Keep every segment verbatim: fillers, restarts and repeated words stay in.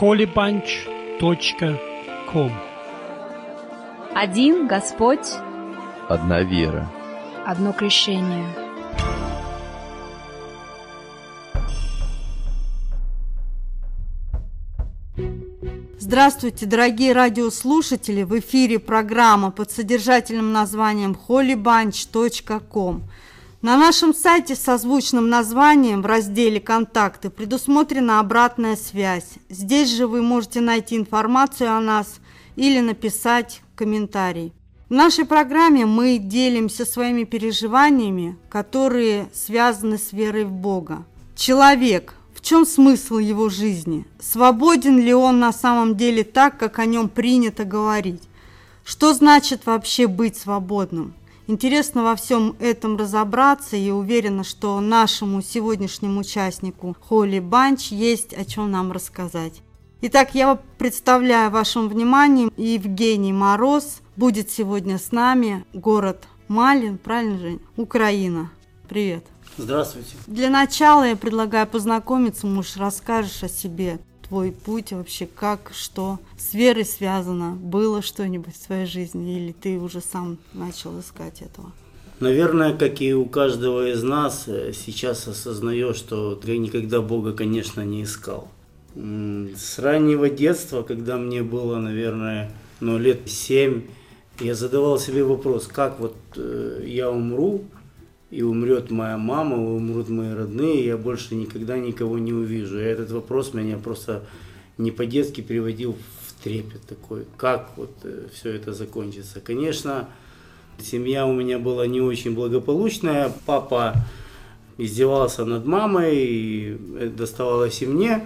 холи банч точка ком. Один Господь, одна вера, одно крещение. Здравствуйте, дорогие радиослушатели! В эфире программа под содержательным названием холи банч точка ком. На нашем сайте с созвучным названием в разделе «Контакты» предусмотрена обратная связь. Здесь же вы можете найти информацию о нас или написать комментарий. В нашей программе мы делимся своими переживаниями, которые связаны с верой в Бога. Человек. В чем смысл его жизни? Свободен ли он на самом деле так, как о нем принято говорить? Что значит вообще быть свободным? Интересно во всем этом разобраться, и уверена, что нашему сегодняшнему участнику Холи Банч есть о чем нам рассказать. Итак, я представляю вашему вниманию Евгений Мороз. Будет сегодня с нами, город Малин, правильно, Жень? Украина. Привет. Здравствуйте. Для начала я предлагаю познакомиться, может, расскажешь о себе, твой путь вообще, как, что с верой связано, было что-нибудь в своей жизни, или ты уже сам начал искать этого? Наверное, как и у каждого из нас, сейчас осознаю, что я никогда Бога, конечно, не искал. С раннего детства, когда мне было, наверное, ну, лет семь, я задавал себе вопрос, как вот э, я умру, и умрет моя мама, умрут мои родные, и я больше никогда никого не увижу. И этот вопрос меня просто не по-детски переводил в трепет такой, как вот э, все это закончится. Конечно, семья у меня была не очень благополучная, папа издевался над мамой, и это доставалось и мне.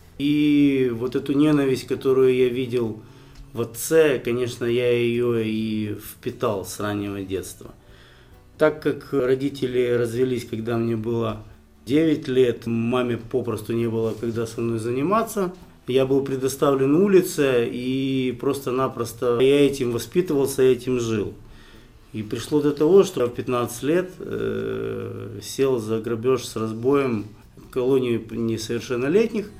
И вот эту ненависть, которую я видел в отце, конечно, я ее и впитал с раннего детства. Так как родители развелись, когда мне было девять лет, маме попросту не было когда со мной заниматься, я был предоставлен улице, и просто-напросто я этим воспитывался, этим жил. И пришло до того, что в пятнадцать лет э, сел за грабеж с разбоем в колонию несовершеннолетних.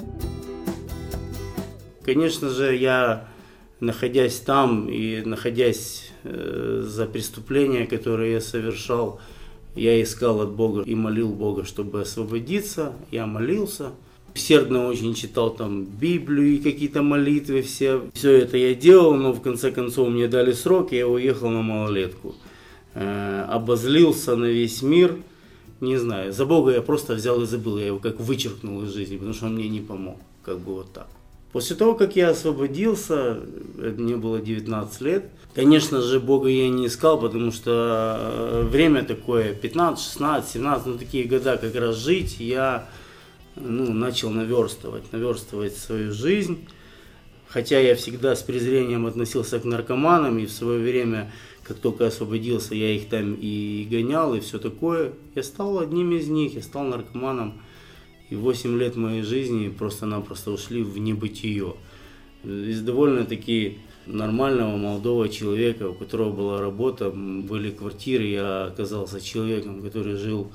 Конечно же, я, находясь там и находясь за преступления, которые я совершал, я искал от Бога и молил Бога, чтобы освободиться. Я молился. Усердно очень читал там Библию и какие-то молитвы все. Все это я делал, но в конце концов мне дали срок, и я уехал на малолетку. Э, обозлился на весь мир. Не знаю, за Бога я просто взял и забыл. Я его как вычеркнул из жизни, потому что он мне не помог. Как бы вот так. После того, как я освободился, мне было девятнадцать лет, конечно же, Бога я не искал, потому что время такое, пятнадцать, шестнадцать, семнадцать, ну такие года как раз жить, я ну, начал наверстывать, наверстывать свою жизнь. Хотя я всегда с презрением относился к наркоманам, и в свое время, как только освободился, я их там и гонял, и все такое. Я стал одним из них, я стал наркоманом. И восемь лет моей жизни просто-напросто ушли в небытие. Из довольно-таки нормального молодого человека, у которого была работа, были квартиры, я оказался человеком, который жил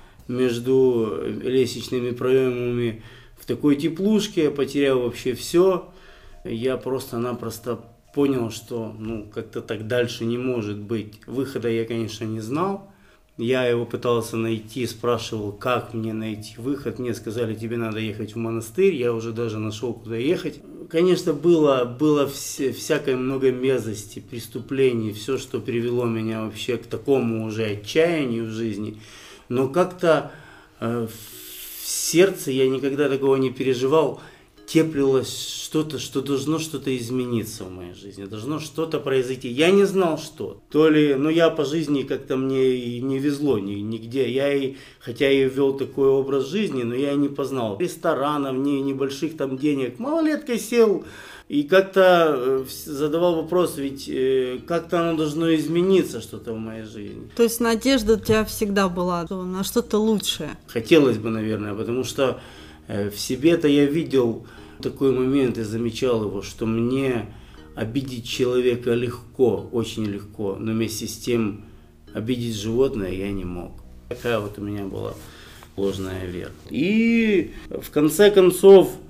между лестничными проемами в такой теплушке, потерял вообще все. Я просто-напросто понял, что ну, как-то так дальше не может быть. Выхода я, конечно, не знал. Я его пытался найти, спрашивал, как мне найти выход. Мне сказали, тебе надо ехать в монастырь. Я уже даже нашел, куда ехать. Конечно, было, было вся, всякой много мерзости, преступлений, все, что привело меня вообще к такому уже отчаянию в жизни. Но как-то э, в сердце я никогда такого не переживал. Теплилось что-то, что должно что-то измениться в моей жизни, должно что-то произойти. Я не знал, что. То ли, ну я по жизни как-то мне и не везло ни, нигде. Я и, хотя и вел такой образ жизни, но я и не познал ресторанов, ни небольших там денег. Малолеткой сел и как-то задавал вопрос, ведь как-то оно должно измениться, что-то в моей жизни. То есть надежда у тебя всегда была на что-то лучшее? Хотелось бы, наверное, потому что в себе-то я видел такой момент и замечал его, что мне обидеть человека легко, очень легко, но вместе с тем обидеть животное я не мог. Такая вот у меня была ложная вера. И в конце концов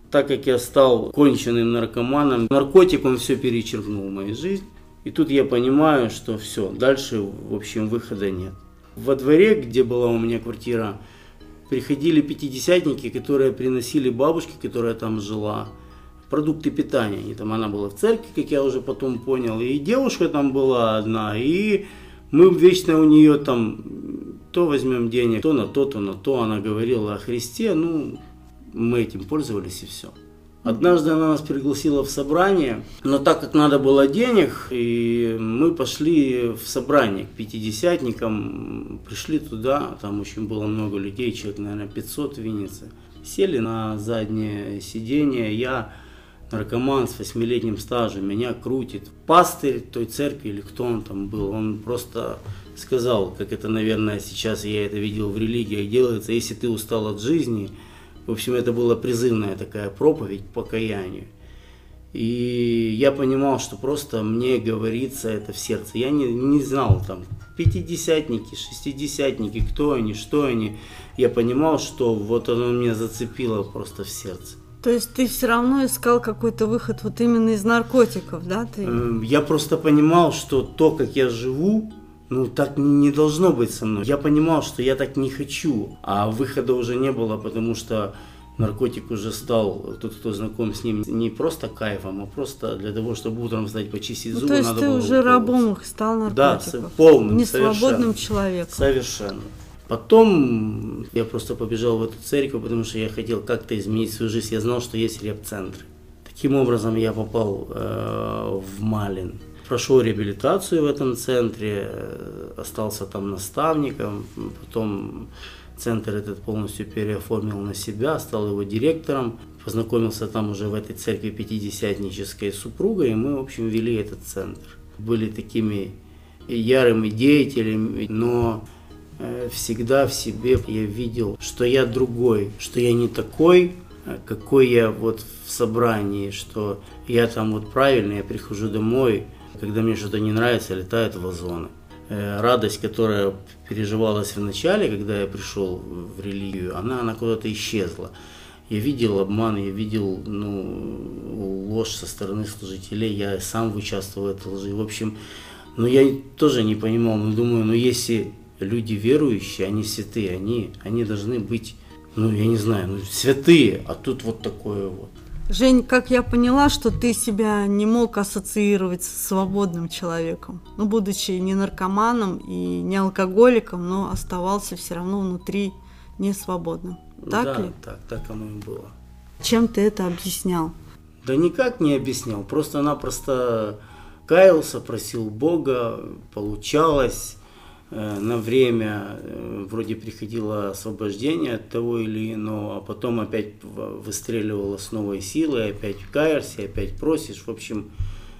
Так как я стал конченным наркоманом, наркотик, он все перечеркнул в моей жизни. И тут я понимаю, что все, дальше, в общем, выхода нет. Во дворе, где была у меня квартира, приходили пятидесятники, которые приносили бабушке, которая там жила, продукты питания. И там она была в церкви, как я уже потом понял, и девушка там была одна, и мы вечно у нее там то возьмем денег, то на то, то на то. Она говорила о Христе, ну, мы этим пользовались и все. Однажды она нас пригласила в собрание, но так как надо было денег, и мы пошли в собрание к пятидесятникам, пришли туда, там очень было много людей, человек, наверное, пятьсот в Виннице. Сели на заднее сиденье, я наркоман с восьмилетним стажем, меня крутит. Пастырь той церкви, или кто он там был, он просто сказал, как это, наверное, сейчас я это видел в религиях делается, если ты устал от жизни. В общем, это была призывная такая проповедь к покаянию. И я понимал, что просто мне говорится это в сердце. Я не, не знал, там, пятидесятники, шестидесятники, кто они, что они. Я понимал, что вот оно меня зацепило просто в сердце. То есть ты все равно искал какой-то выход вот именно из наркотиков, да? Ты... Я просто понимал, что то, как я живу, ну, так не должно быть со мной. Я понимал, что я так не хочу, а выхода уже не было, потому что наркотик уже стал, тот, кто знаком с ним, не просто кайфом, а просто для того, чтобы утром встать, почистить зубы, ну, то есть надо ты было уже уколоться. рабом их стал наркотиков. Да, полным, не совершенно. свободным человеком. Совершенно. Потом я просто побежал в эту церковь, потому что я хотел как-то изменить свою жизнь. Я знал, что есть реп-центры. Таким образом я попал э, в Малин. Прошел реабилитацию в этом центре, остался там наставником, потом центр этот полностью переоформил на себя, стал его директором, познакомился там уже в этой церкви пятидесятнической с супругой, и мы, в общем, вели этот центр. Были такими ярыми деятелями, но всегда в себе я видел, что я другой, что я не такой, какой я вот в собрании, что я там вот правильный, я прихожу домой, когда мне что-то не нравится, летают вазоны. Радость, которая переживалась в начале, когда я пришел в религию, она, она куда-то исчезла. Я видел обман, я видел ну, ложь со стороны служителей, я сам участвовал в этой лжи. В общем, ну я тоже не понимал, но думаю, ну если люди верующие, они святые, они, они должны быть, ну я не знаю, ну святые, а тут вот такое вот. Жень, как я поняла, что ты себя не мог ассоциировать с свободным человеком. Ну, будучи не наркоманом и не алкоголиком, но оставался все равно внутри несвободным. Так да, ли? так, так оно и было. Чем ты это объяснял? Да никак не объяснял, просто-напросто каялся, просил Бога, получалось. На время вроде приходило освобождение от того или иного, а потом опять выстреливало с новой силой, опять каешься, опять просишь. В общем,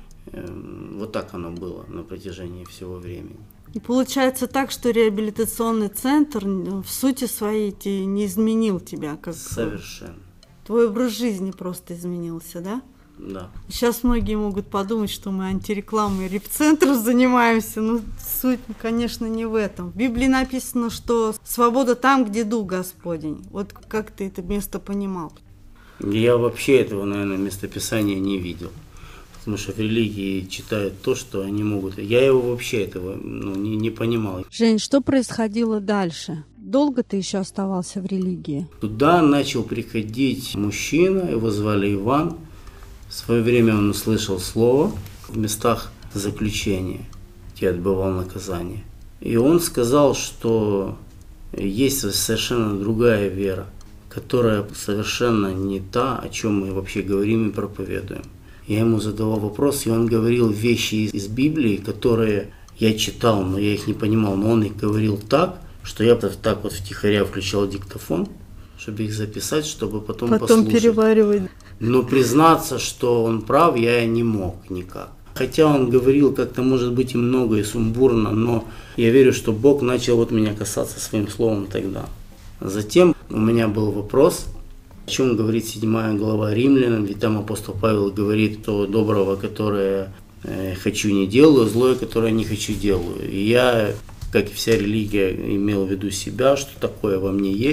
вот так оно было на протяжении всего времени. И получается так, что реабилитационный центр в сути своей не изменил тебя? Как... Совершенно. Твой образ жизни просто изменился, да? Да. Сейчас многие могут подумать, что мы антирекламой реп-центров занимаемся, но суть, конечно, не в этом. В Библии написано, что свобода там, где Дух Господень. Вот как ты это место понимал? Я вообще этого, наверное, местописания не видел. Потому что в религии читают то, что они могут. Я его вообще этого ну, не, не понимал. Жень, что происходило дальше? Долго ты еще оставался в религии? Туда начал приходить мужчина, его звали Иван. В свое время он услышал слово в местах заключения, где отбывал наказание. И он сказал, что есть совершенно другая вера, которая совершенно не та, о чем мы вообще говорим и проповедуем. Я ему задавал вопрос, и он говорил вещи из Библии, которые я читал, но я их не понимал. Но он их говорил так, что я так вот втихаря включал диктофон, чтобы их записать, чтобы потом, потом послушать. Потом переваривать. Но признаться, что он прав, я не мог никак. Хотя он говорил как-то, может быть, и много, и сумбурно, но я верю, что Бог начал вот меня касаться своим словом тогда. Затем у меня был вопрос, о чем говорит седьмая глава Римлянам, ведь там апостол Павел говорит, то доброго, которое э, хочу, не делаю, злое, которое не хочу, делаю. И я, как и вся религия, имел в виду себя, что такое во мне есть.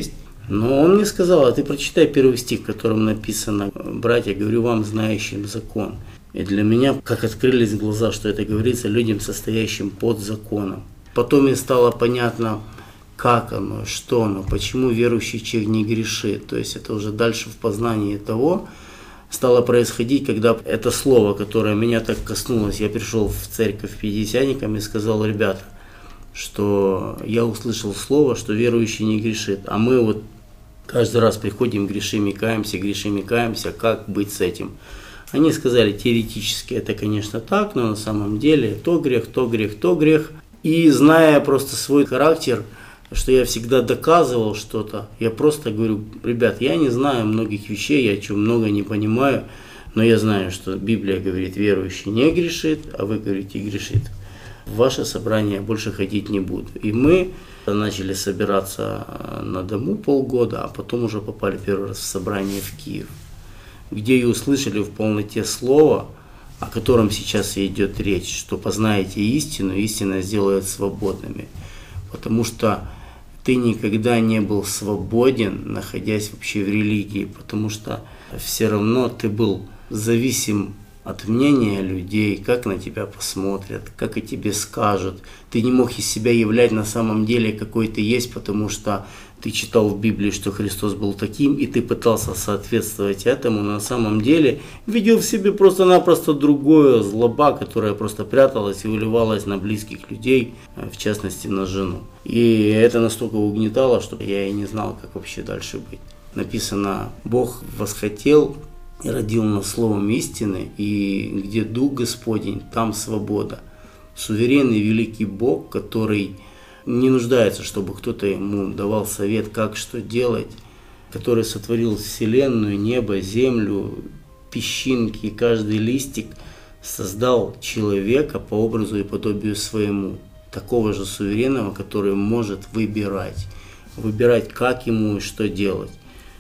Но он мне сказал: а ты прочитай первый стих, в котором написано: братья, говорю вам, знающим закон. И для меня как открылись глаза, что это говорится людям, состоящим под законом. Потом мне стало понятно, как оно, что оно, почему верующий человек не грешит. То есть это уже дальше в познании того стало происходить, когда это слово, которое меня так коснулось, я пришел в церковь пятидесятникам и сказал: ребята, что я услышал слово, что верующий не грешит. А мы вот каждый раз приходим, грешим и каемся, грешим и каемся, как быть с этим? Они сказали: теоретически это, конечно, так, но на самом деле то грех, то грех, то грех. И зная просто свой характер, что я всегда доказывал что-то, я просто говорю: ребят, я не знаю многих вещей, я чего много не понимаю, но я знаю, что Библия говорит, верующий не грешит, а вы говорите, грешит. В ваше собрание я больше ходить не буду. И мы начали собираться на дому полгода, а потом уже попали первый раз в собрание в Киев, где и услышали в полноте слова, о котором сейчас и идет речь, что познаете истину, истина сделает свободными. Потому что ты никогда не был свободен, находясь вообще в религии, потому что все равно ты был зависим от мнения людей, как на тебя посмотрят, как о тебе скажут. Ты не мог из себя являть на самом деле, какой ты есть, потому что ты читал в Библии, что Христос был таким, и ты пытался соответствовать этому, но на самом деле видел в себе просто-напросто другое злоба, которое просто пряталось и выливалось на близких людей, в частности на жену. И это настолько угнетало, что я и не знал, как вообще дальше быть. Написано: Бог восхотел и родил нас словом истины, и где Дух Господень, там свобода. Суверенный великий Бог, который не нуждается, чтобы кто-то ему давал совет, как что делать, который сотворил вселенную, небо, землю, песчинки, каждый листик, создал человека по образу и подобию своему, такого же суверенного, который может выбирать, выбирать, как ему и что делать.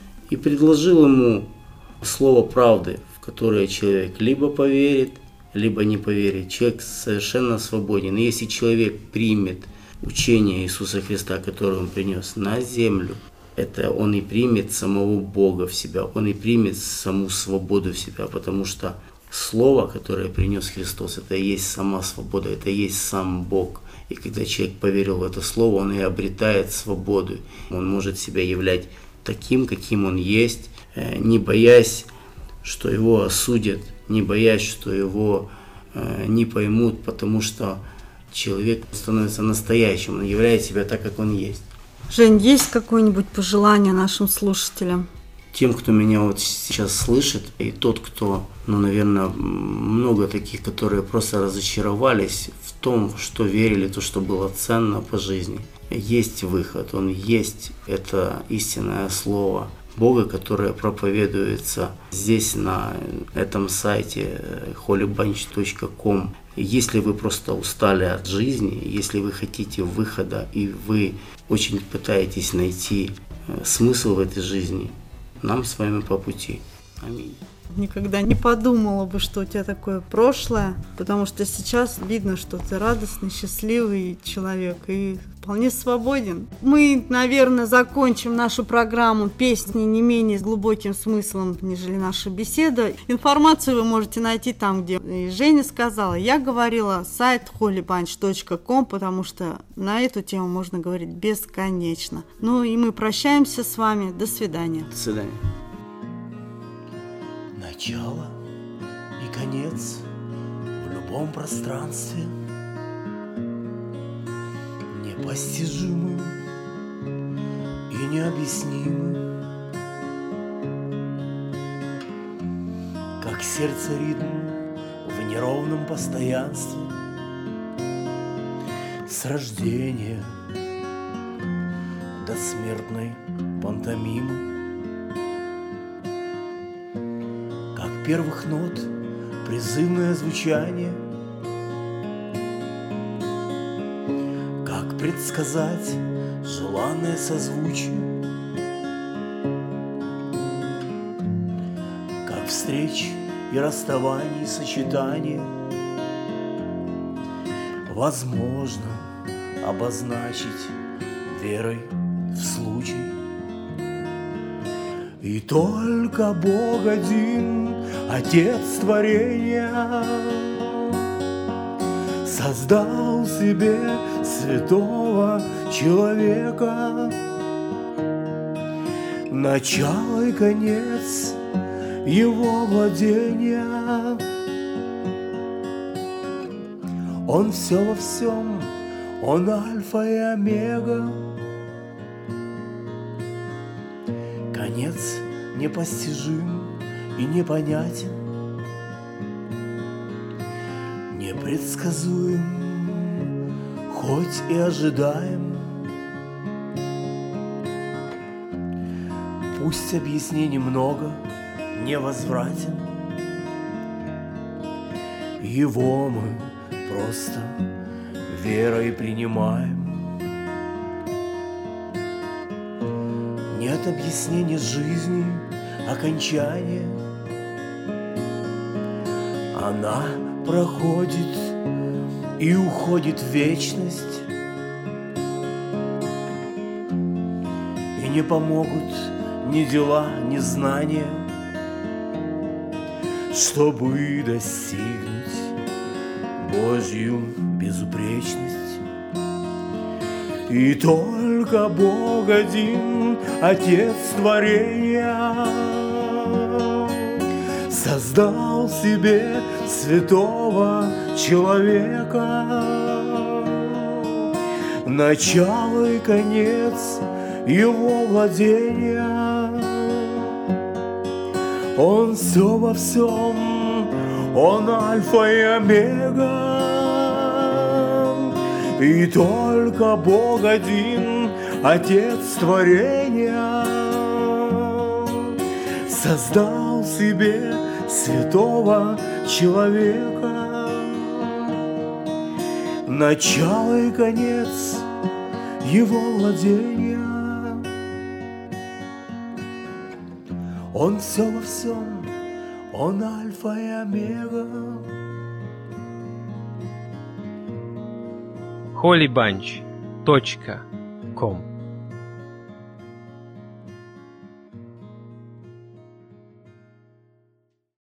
И предложил ему слово правды, в которое человек либо поверит, либо не поверит. Человек совершенно свободен. И если человек примет учение Иисуса Христа, которое Он принес на землю, это он и примет самого Бога в себя, он и примет саму свободу в себя, потому что Слово, которое принес Христос, это и есть сама свобода, это и есть сам Бог. И когда человек поверил в это Слово, он и обретает свободу. Он может себя являть таким, каким он есть, не боясь, что его осудят, не боясь, что его не поймут, потому что человек становится настоящим, он являет себя так, как он есть. Жень, есть какое-нибудь пожелание нашим слушателям? Тем, кто меня вот сейчас слышит, и тот, кто, ну, наверное, много таких, которые просто разочаровались в том, что верили, то, что было ценно по жизни. Есть выход, он есть, это истинное слово Бога, которое проповедуется здесь, на этом сайте холи банч точка ком. Если вы просто устали от жизни, если вы хотите выхода, и вы очень пытаетесь найти смысл в этой жизни, нам с вами по пути. Аминь. Никогда не подумала бы, что у тебя такое прошлое, потому что сейчас видно, что ты радостный, счастливый человек и вполне свободен. Мы, наверное, закончим нашу программу песней не менее с глубоким смыслом, нежели наша беседа. Информацию вы можете найти там, где и Женя сказала. Я говорила сайт холи банч точка ком, потому что на эту тему можно говорить бесконечно. Ну и мы прощаемся с вами. До свидания. До свидания. Начало и конец в любом пространстве, непостижимы и необъяснимы, как сердце ритм в неровном постоянстве, с рождения до смертной пантомимы. Первых нот призывное звучание, как предсказать желанное созвучие, как встреч и расставаний сочетание возможно обозначить верой в случай. И только Бог один, Отец творения, создал себе святого человека, начало и конец его владения. Он все во всем, он альфа и омега, конец непостижим и непонятен, непредсказуем, хоть и ожидаем. Пусть объяснений много, невозвратен, его мы просто верой принимаем. Нет объяснений жизни, окончания. Она проходит и уходит в вечность, и не помогут ни дела, ни знания, чтобы достигнуть Божью безупречность. И только Бог один, Отец творения, создал себе святого человека, начало и конец его владения. Он все во всем, он альфа и омега, и только Бог один, Отец творения, создал себе святого человека, начало и конец его владения. Он все во всем, он альфа и омега. холи банч точка ком